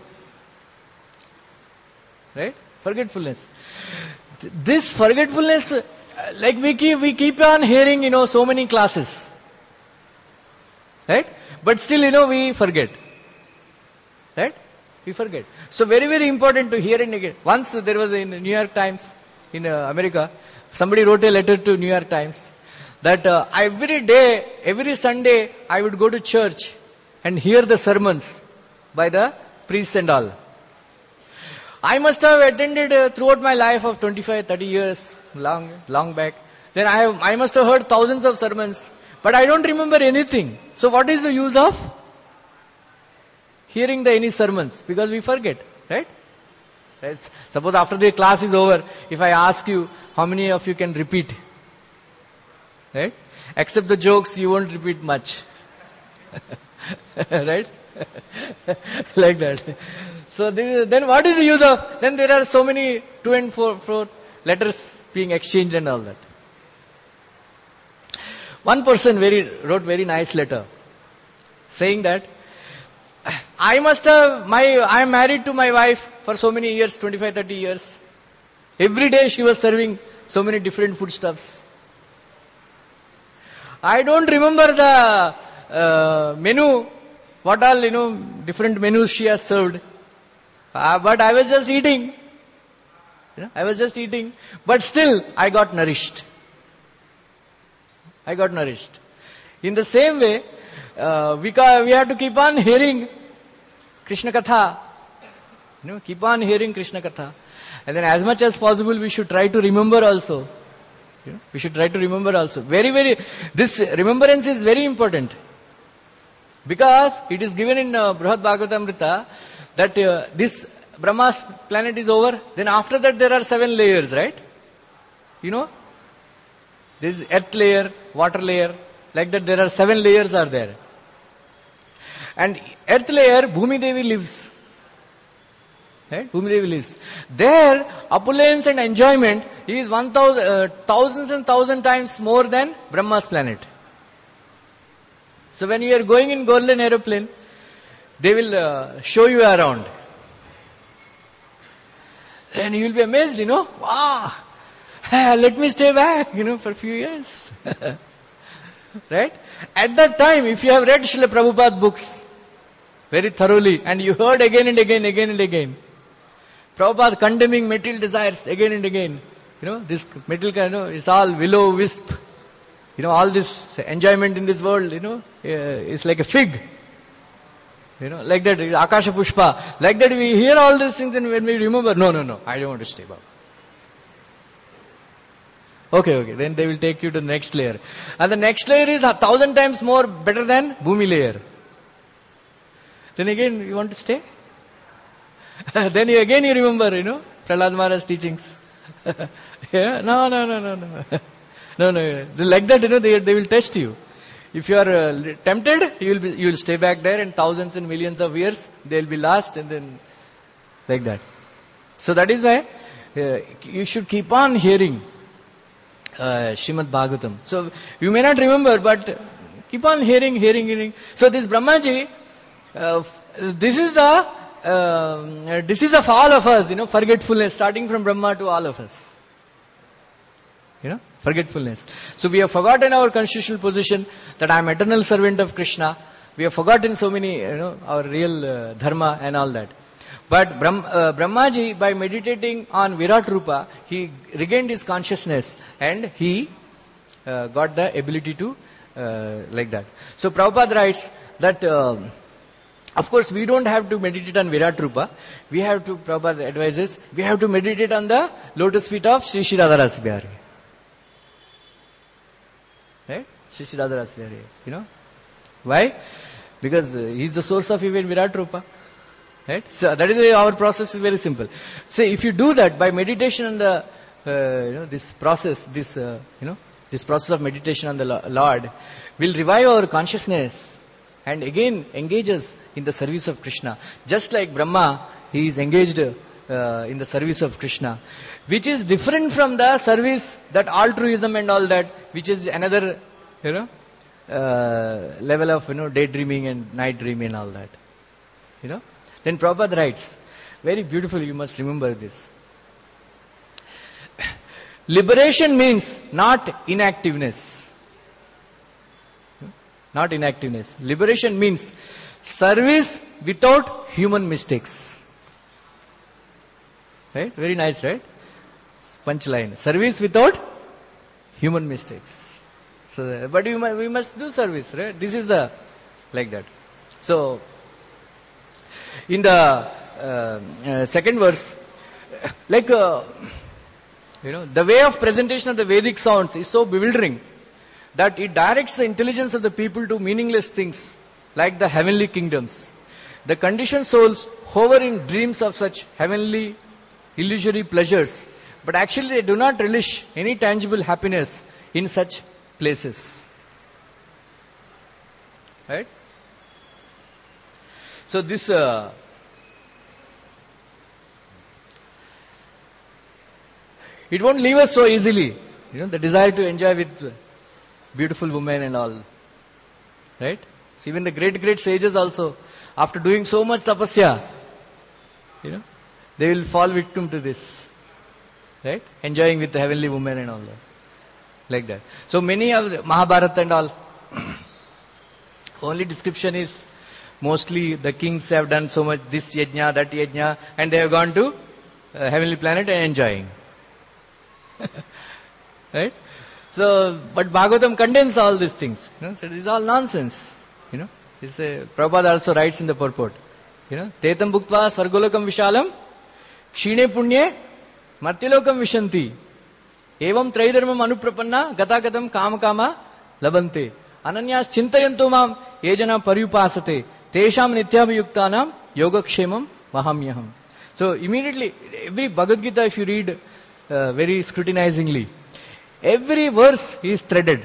Right? Forgetfulness. This forgetfulness, like we keep, we keep on hearing, you know, so many classes. Right? But still, you know, we forget. Right? We forget. So very, very important to hear and again. Once there was in New York Times, in uh, America, somebody wrote a letter to New York Times that uh, every day, every Sunday, I would go to church and hear the sermons by the priests and all. I must have attended uh, throughout my life of twenty-five, thirty years, long, long back. Then I have, I must have heard thousands of sermons, but I don't remember anything. So what is the use of hearing the any sermons? Because we forget, right? Right? Suppose after the class is over, if I ask you, how many of you can repeat? Right? Except the jokes, you won't repeat much. Right? Like that. So this, then what is the use of, then there are so many two and four, four letters being exchanged and all that. One person very, wrote very nice letter saying that I must have, my, I am married to my wife for so many years, twenty-five, thirty years. Every day she was serving so many different foodstuffs. I don't remember the uh, menu, what all, you know, different menus she has served. Uh, but I was just eating. You know, I was just eating. But still, I got nourished. I got nourished. In the same way, uh, we, ca- we have to keep on hearing Krishna Katha. You know, keep on hearing Krishna Katha. And then as much as possible, we should try to remember also. You know, we should try to remember also. Very, very, this remembrance is very important. Because it is given in uh, Brihad Bhagavatamrita that uh, this Brahma's planet is over. Then after that there are seven layers, right? You know? There is earth layer, water layer. Like that there are seven layers are there. And earth layer, Bhumi Devi lives. Right? Bhumi Devi lives. There, opulence and enjoyment is one thousand, uh, thousands and thousand times more than Brahma's planet. So when you are going in golden aeroplane, they will uh, show you around. And you will be amazed, you know. Wow! Let me stay back, you know, for a few years. Right? At that time, if you have read Srila Prabhupada books very thoroughly, and you heard again and again, again and again, Prabhupada condemning material desires again and again. You know, this material, you know, is all willow-wisp. You know, all this enjoyment in this world, you know, uh, is like a fig. You know, like that, Akasha Pushpa. Like that we hear all these things and when we remember, no, no, no, I don't want to stay, Baba. Okay, okay, then they will take you to the next layer. And the next layer is a thousand times more better than Bhumi layer. Then again, you want to stay? Then you, again you remember, you know, Prahlad Maharaj's teachings. Yeah? No, no, no, no, no. No, no. Like that, you know, they, they will test you. If you are uh, tempted, you will be, you will stay back there, and thousands and millions of years they will be lost, and then like that. So that is why uh, you should keep on hearing uh, Srimad Bhagavatam. So you may not remember, but keep on hearing, hearing, hearing. So this Brahmaji, uh, this is the uh, disease of all of us, you know, forgetfulness, starting from Brahma to all of us. You know, forgetfulness. So we have forgotten our constitutional position that I am eternal servant of Krishna. We have forgotten so many, you know, our real uh, dharma and all that. But Brahm, uh, Brahmaji, by meditating on Virat Rupa, he regained his consciousness and he uh, got the ability to uh, like that. So Prabhupada writes that, uh, of course, we don't have to meditate on Virat Rupa. We have to, Prabhupada advises, we have to meditate on the lotus feet of Sri Sri Radha Rasa Bihari. Right? Sri Sri Radha Rasa Bihari. You know? Why? Because uh, he is the source of even Virat Rupa. Right? So that is why our process is very simple. So if you do that by meditation on the, uh, you know, this process, this, uh, you know, this process of meditation on the Lord will revive our consciousness and again engage us in the service of Krishna. Just like Brahma, he is engaged uh, in the service of Krishna, which is different from the service, that altruism and all that, which is another, you know, uh, level of, you know, daydreaming and night dreaming and all that. You know. Then Prabhupada writes, very beautiful, you must remember this. Liberation means not inactiveness. Not inactiveness. Liberation means service without human mistakes. Right? Very nice, right? Punchline. Service without human mistakes. So, but we must, we must do service, right? This is the, like that. So, in the uh, uh, second verse, like, uh, you know, the way of presentation of the Vedic sounds is so bewildering that it directs the intelligence of the people to meaningless things like the heavenly kingdoms. The conditioned souls hover in dreams of such heavenly illusory pleasures, but actually they do not relish any tangible happiness in such places. Right? So this, uh, it won't leave us so easily. You know, the desire to enjoy with beautiful women and all. Right? So even the great, great sages also, after doing so much tapasya, you know, they will fall victim to this. Right? Enjoying with the heavenly women and all that. Like that. So many of the Mahabharata and all, only description is, mostly the kings have done so much, this yajna, that yajna, and they have gone to uh, heavenly planet and enjoying. Right? So, but Bhagavatam condemns all these things. You know, so it is all nonsense. You know, it's a, Prabhupada also writes in the purport. You know, Tetam bhuktva svargolokam vishalam, kshine punye, martilokam vishanti, evam traidharmam anuprapanna, gatagatam kama kama labante, ananyas chintayanto mam, yejana paryupasate, tesham nityabhayuktanam yogakshemam mahamyaham. So immediately, every Bhagavad Gita, if you read uh, very scrutinizingly, every verse is threaded.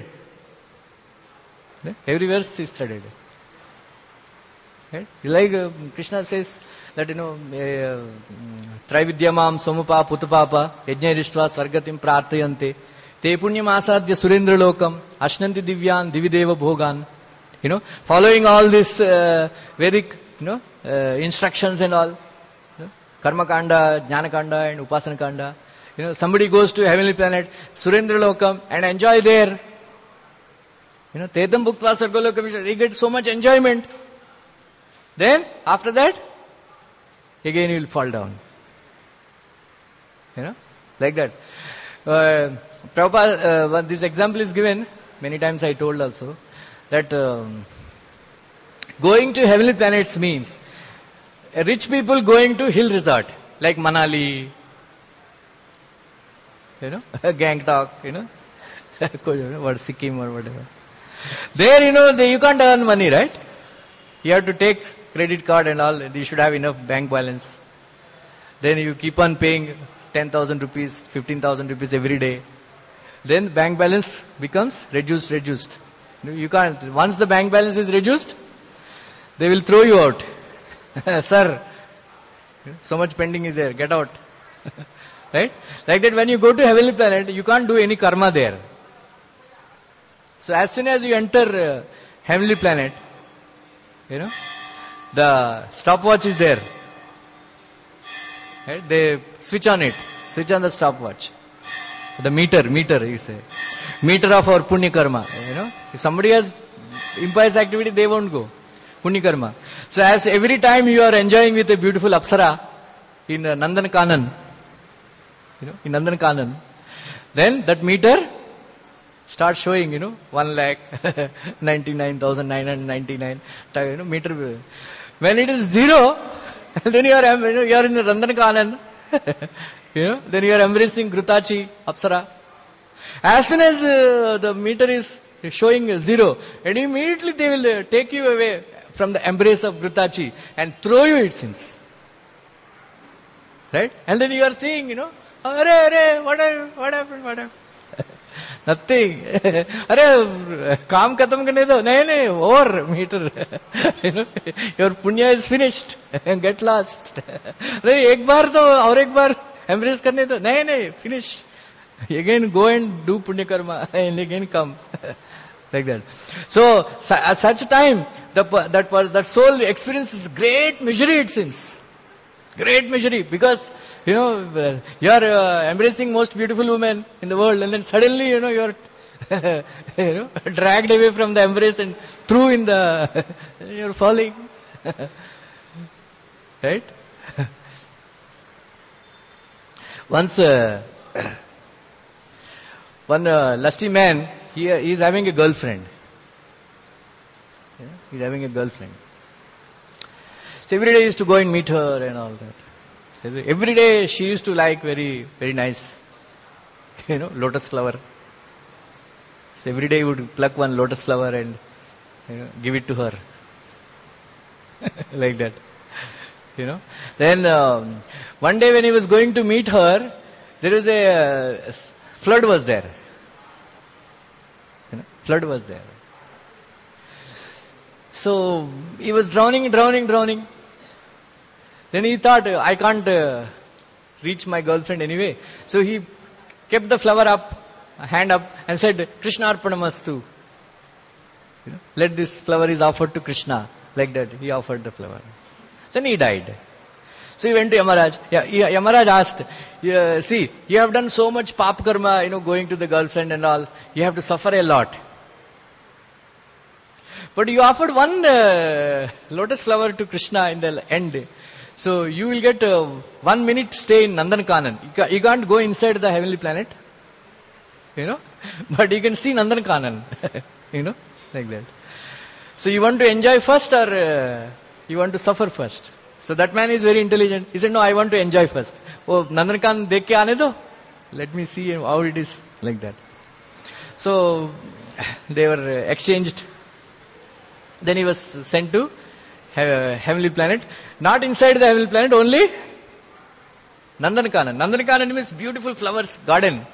Every verse is threaded. Right? Like uh, Krishna says that, you know, uh, Traividyamam somapa putapapa yajnairishtva svargatim prarthayante te punyam asadhya surendra lokam ashnanti divyan divideva bhogan. You know, following all this uh, Vedic, you know, uh, instructions and all, you know, Karma Kanda, Jnana Kanda and Upasana Kanda. You know, somebody goes to heavenly planet, Surendra Lokam, and enjoy there. You know, Tetam Bhuktva Sargolokam, he gets so much enjoyment. Then, after that, again he will fall down. You know, like that. Uh, Prabhupada, uh, this example is given, many times I told also, that um, going to heavenly planets means rich people going to hill resort, like Manali, you know, Gangtok, you know, what, Sikkim or whatever. There, you know, they, you can't earn money, right? You have to take credit card and all. You should have enough bank balance. Then you keep on paying ten thousand rupees, fifteen thousand rupees every day. Then bank balance becomes reduced, reduced. You can't. Once the bank balance is reduced, they will throw you out. Sir, so much pending is there. Get out. Right? Like that, when you go to heavenly planet, you can't do any karma there. So as soon as you enter uh, heavenly planet, you know, the stopwatch is there. Right? They switch on it. Switch on the stopwatch. The meter, meter, you say. Meter of our punya karma. You know, if somebody has impious activity, they won't go. Punya karma. So as every time you are enjoying with a beautiful apsara in uh, Nandan Kanan, you know, in Nandan Kanan, then that meter starts showing, you know, one lakh ninety-nine thousand nine hundred ninety-nine, you know, meter. When it is zero, then you are, you know, you are in the Nandan Kanan. You know, then you are embracing Grutachi, Apsara. As soon as uh, the meter is showing uh, zero, and immediately they will uh, take you away from the embrace of Grutachi and throw you, it seems. Right? And then you are seeing, you know, Are, are, what happened, what happened, what happened? Nothing. Are, kaam khatam karne do. Nahin, nahin, over meter. You know, your punya is finished. Get lost. Then ek baar to, aur ek baar embrace karne do. Nahin, nahin, finish. Again go and do punya karma and again come. Like that. So, at such time, the, that was, that soul experiences great misery, it seems. Great misery, because, you know, you are uh, embracing most beautiful woman in the world, and then suddenly, you know, you are, you know, dragged away from the embrace and threw in the, you are falling. Right? Once, uh, one uh, lusty man, he, he is having a girlfriend. Yeah, he is having a girlfriend. So every day he used to go and meet her and all that. Every, every day she used to like very, very nice, you know, lotus flower. So every day he would pluck one lotus flower and, you know, give it to her. Like that. You know. Then um, one day when he was going to meet her, there was a uh, flood was there. You know, flood was there. So he was drowning, drowning, drowning. Then he thought, I can't uh, reach my girlfriend anyway. So he kept the flower up, hand up, and said, Krishna Arpanamastu. You know, let this flower is offered to Krishna. Like that, he offered the flower. Then he died. So he went to Yamaraj. Yeah, Yamaraj asked, yeah, see, you have done so much pap karma, you know, going to the girlfriend and all. You have to suffer a lot. But you offered one uh, lotus flower to Krishna in the end. So you will get uh, one minute stay in Nandan Kanan. You can't go inside the heavenly planet. You know. But you can see Nandan Kanan. You know. Like that. So you want to enjoy first or uh, you want to suffer first? So that man is very intelligent. He said, no, I want to enjoy first. Oh, Nandan Kanan dekh ke aane do. Let me see how it is. Like that. So they were uh, exchanged. Then he was sent to uh, heavenly planet. Not inside the heavenly planet, only Nandan Kanan. Nandan Kanan means beautiful flowers, garden.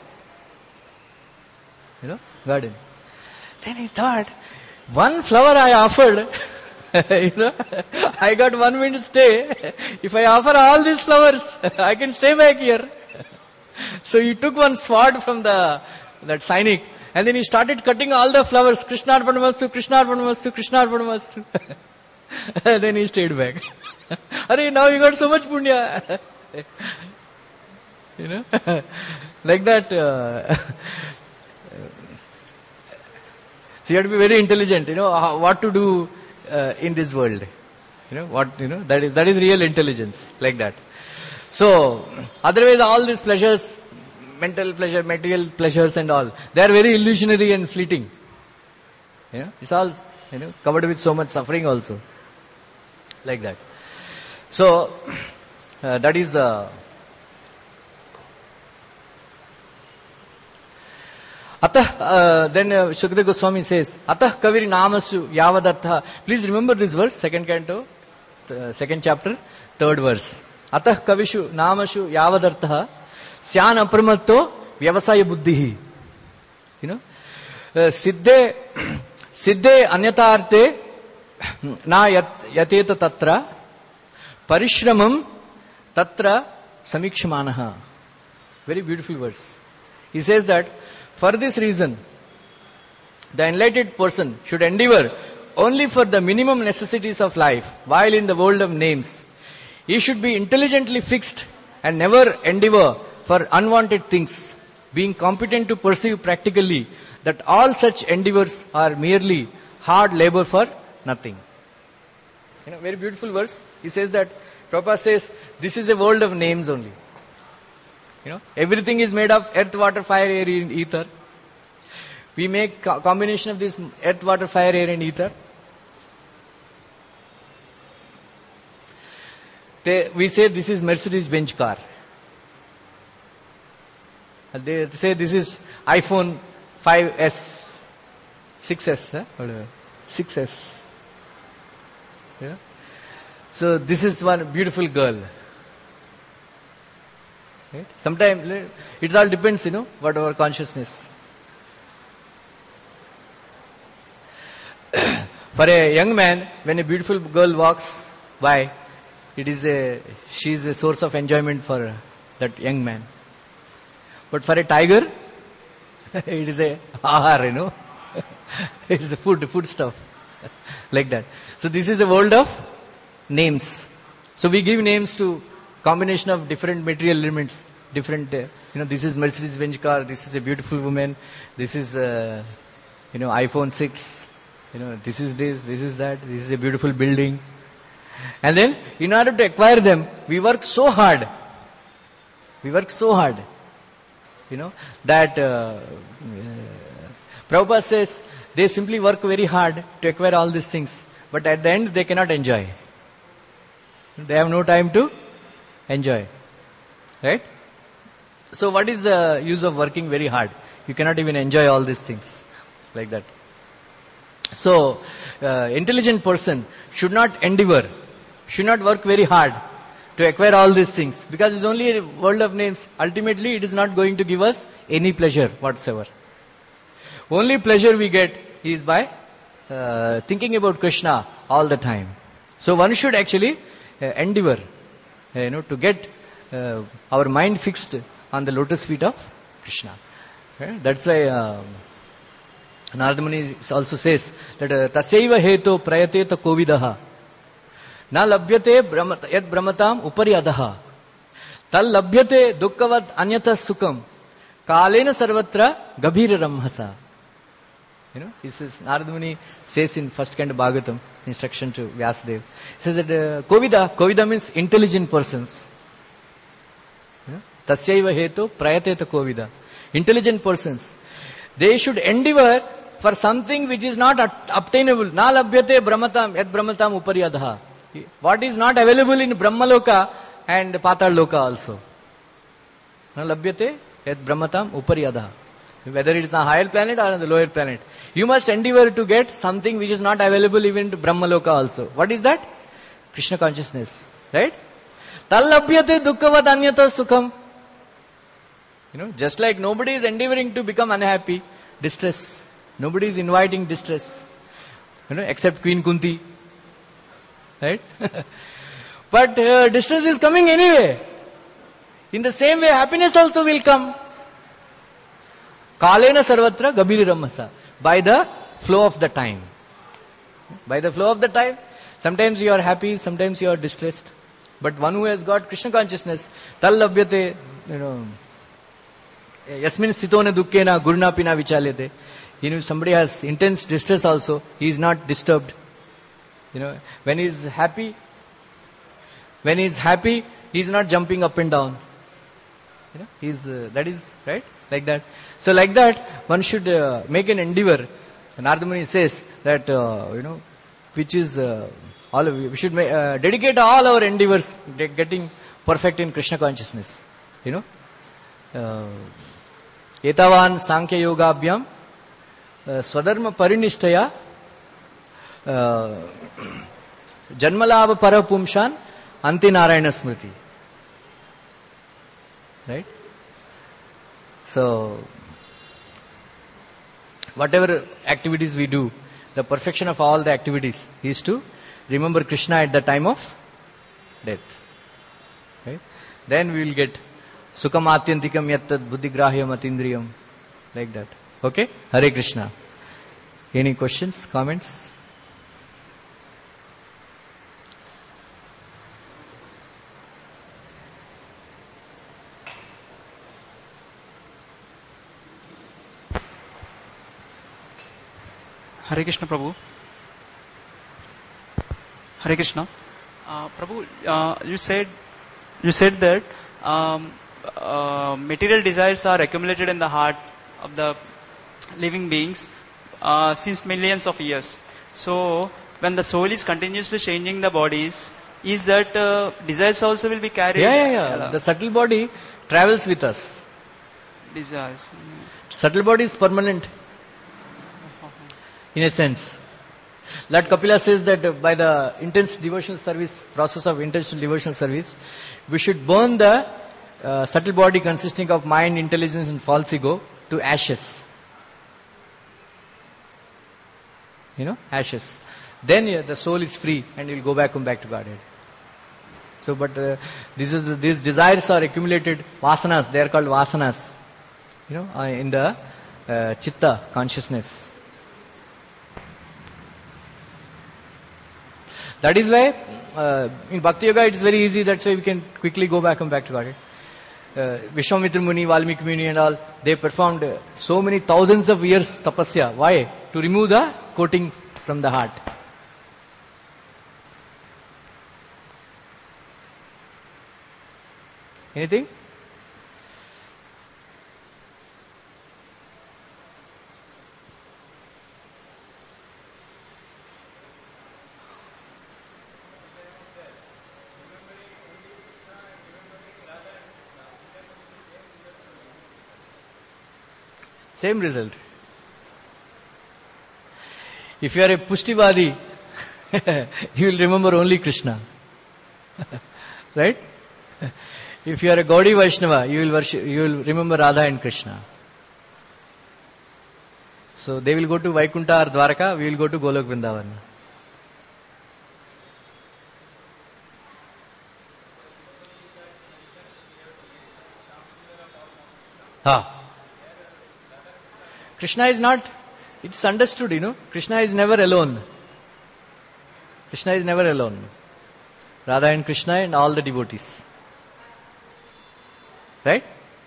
You know, garden. Then he thought, one flower I offered, you know, I got one minute stay. If I offer all these flowers, I can stay back here. So he took one sword from the that Sainik, and then he started cutting all the flowers. Krishna Arpanamastu, Krishna Arpanamastu, Krishna Arpanamastu. Then he stayed back. Arey, now you got so much punya. You know, like that. Uh, so you have to be very intelligent. You know how, what to do uh, in this world. You know what? You know that is that is real intelligence. Like that. So otherwise, all these pleasures, mental pleasure, material pleasures, and all, they are very illusionary and fleeting. You know, it's all, you know, covered with so much suffering also. Like that. So uh, that is the. Uh, Atah, uh, then uh, Shukadeva Goswami says, Atah kavir namasu yavadartha. Please remember this verse, second canto, uh, second chapter, third verse. Atah kavishu namashu yavadartha syan apramatto vyavasaya buddhihi. You know, uh, siddhe Siddhe anyatarte na yateta tatra parishramam tatra samikshmanaha. Very beautiful verse. He says that for this reason, the enlightened person should endeavor only for the minimum necessities of life, while in the world of names, he should be intelligently fixed and never endeavor for unwanted things, being competent to perceive practically that all such endeavors are merely hard labor for nothing. You know, very beautiful verse. He says that, Prabhupada says, this is a world of names only. You know, everything is made of earth, water, fire, air, and ether. We make a combination of this earth, water, fire, air, and ether. They, we say this is Mercedes-Benz car. They say this is iPhone five S, six S, huh? Whatever, six S. Yeah. So this is one beautiful girl. Right? Sometimes it all depends, you know, what our consciousness. For a young man, when a beautiful girl walks by, it is a she is a source of enjoyment for that young man. But for a tiger, it is a ahar, you know. It is a food, food stuff. Like that. So this is a world of names. So we give names to combination of different material elements. Different, uh, you know, this is Mercedes-Benz car, this is a beautiful woman, this is, uh, you know, iPhone six, you know, this is this, this is that, this is a beautiful building. And then, in order to acquire them, we work so hard. We work so hard. You know, that uh, uh, Prabhupada says, they simply work very hard to acquire all these things. But at the end, they cannot enjoy. They have no time to enjoy. Right? So what is the use of working very hard? You cannot even enjoy all these things. Like that. So, uh, intelligent person should not endeavor, should not work very hard to acquire all these things. Because it's only a world of names. Ultimately, it is not going to give us any pleasure whatsoever. Only pleasure we get is by uh, thinking about Krishna all the time. So one should actually uh, endeavor, uh, you know, to get uh, our mind fixed on the lotus feet of Krishna. Okay? That's why uh, Narada Muni also says that tasaiva heto prayateta kovidaha na labhyate yad brahmatam upari adaha tal labhyate dukkavad anyata sukham kalena sarvatra gabhira ramhasa. You know, he says, Narada Muni says in first kind of Bhagavatam, instruction to Vyasadeva, he says that uh, Kovida, Kovida means intelligent persons. You know, tasyaiva heto prayateta Kovida. Intelligent persons. They should endeavor for something which is not obtainable. Na labhyate brahmatam, yad brahmatam upari adha. What is not available in Brahmaloka and Patal Loka also. Na labhyate yad brahmatam upari adha. Whether it is a higher planet or on the lower planet. You must endeavor to get something which is not available even to Brahmaloka also. What is that? Krishna consciousness. Right? Tallabhyate dukkavad anyata sukham. You know, just like nobody is endeavoring to become unhappy, distress. Nobody is inviting distress. You know, except Queen Kunti. Right? But uh, distress is coming anyway. In the same way, happiness also will come. Kalena sarvatra gabhiri ramasa. By the flow of the time. By the flow of the time. Sometimes you are happy, sometimes you are distressed. But one who has got Krishna consciousness, tal labhyate, you know, yasmin sthitona dukkena guruna pina vichalyate. You know, somebody has intense distress also, he is not disturbed. You know, when he is happy, when he is happy, he is not jumping up and down. You know, he is, uh, that is, right? Like that. So like that, one should uh, make an endeavor. Narada Muni says that, uh, you know, which is, uh, all of we should make, uh, dedicate all our endeavors getting perfect in Krishna consciousness. You know, uh, etavan sankhya yoga abhyam swadharma parinishtaya janmalabha parapumshan anti narayana smriti. Right? So, whatever activities we do, the perfection of all the activities is to remember Krishna at the time of death. Right? Then we will get Sukham Atyantikam Yattad Buddhigrahyam Atindriyam. Like that. Okay? Hare Krishna. Any questions, comments? Hare Krishna, Prabhu. Hare Krishna. Uh, Prabhu, uh, you said you said that um, uh, material desires are accumulated in the heart of the living beings uh, since millions of years. So, when the soul is continuously changing the bodies, is that uh, desires also will be carried? Yeah, yeah, yeah. Uh, the subtle body travels with us. Desires. Subtle body is permanent. In a sense. Lord Kapila says that by the intense devotional service, process of intentional devotional service, we should burn the uh, subtle body consisting of mind, intelligence and false ego to ashes. You know, ashes. Then yeah, the soul is free and it will go back and back to Godhead. So, but uh, these, are the, these desires are accumulated, vasanas, they are called vasanas. You know, uh, in the uh, chitta, consciousness. That is why, uh, in Bhakti Yoga it is very easy, that's why we can quickly go back and back to Godhead. Uh, Vishwamitra Muni, Valmiki Muni and all, they performed uh, so many thousands of years tapasya. Why? To remove the coating from the heart. Anything? Same result. If you are a Pushtivadi, you will remember only Krishna. Right? If you are a Gaudiya Vaishnava, you will worship, you will remember Radha and Krishna. So they will go to Vaikuntha or Dwaraka, we will go to Golok Vrindavan. Ah. Krishna is not, it's understood, you know. Krishna is never alone. Krishna is never alone. Radha and Krishna and all the devotees. Right?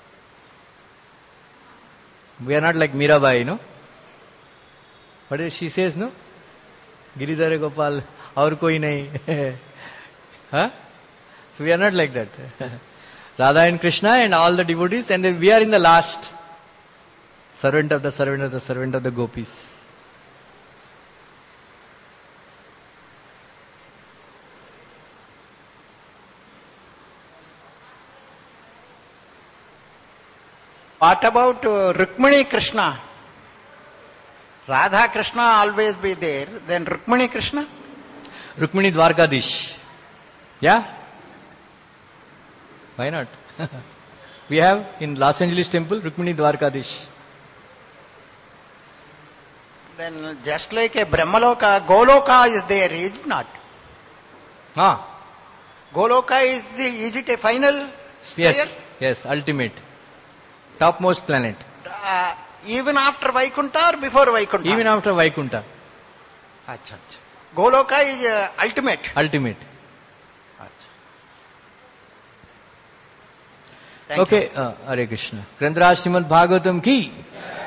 We are not like Mirabai, you know. But she says, no? Giridhara Gopal, aur koi nahi. Huh? So we are not like that. Radha and Krishna and all the devotees, and then we are in the last. Servant of the servant of the servant of the gopis. What about uh, Rukmini Krishna? Radha Krishna always be there. Then Rukmini Krishna? Rukmini Dwarkadish. Yeah? Why not? We have in Los Angeles temple Rukmini Dwarkadish. Then just like a Brahmaloka, Goloka is there, is it not? Ah. Goloka is the, is it a final? Yes, player? Yes, ultimate. Topmost planet. Uh, even after Vaikuntha or before Vaikuntha? Even after Vaikuntha. Achha, achha. Goloka is uh, ultimate. Ultimate. Achha. Thank okay, uh, Hare Krishna. Granthara Srimad Bhagavatam ki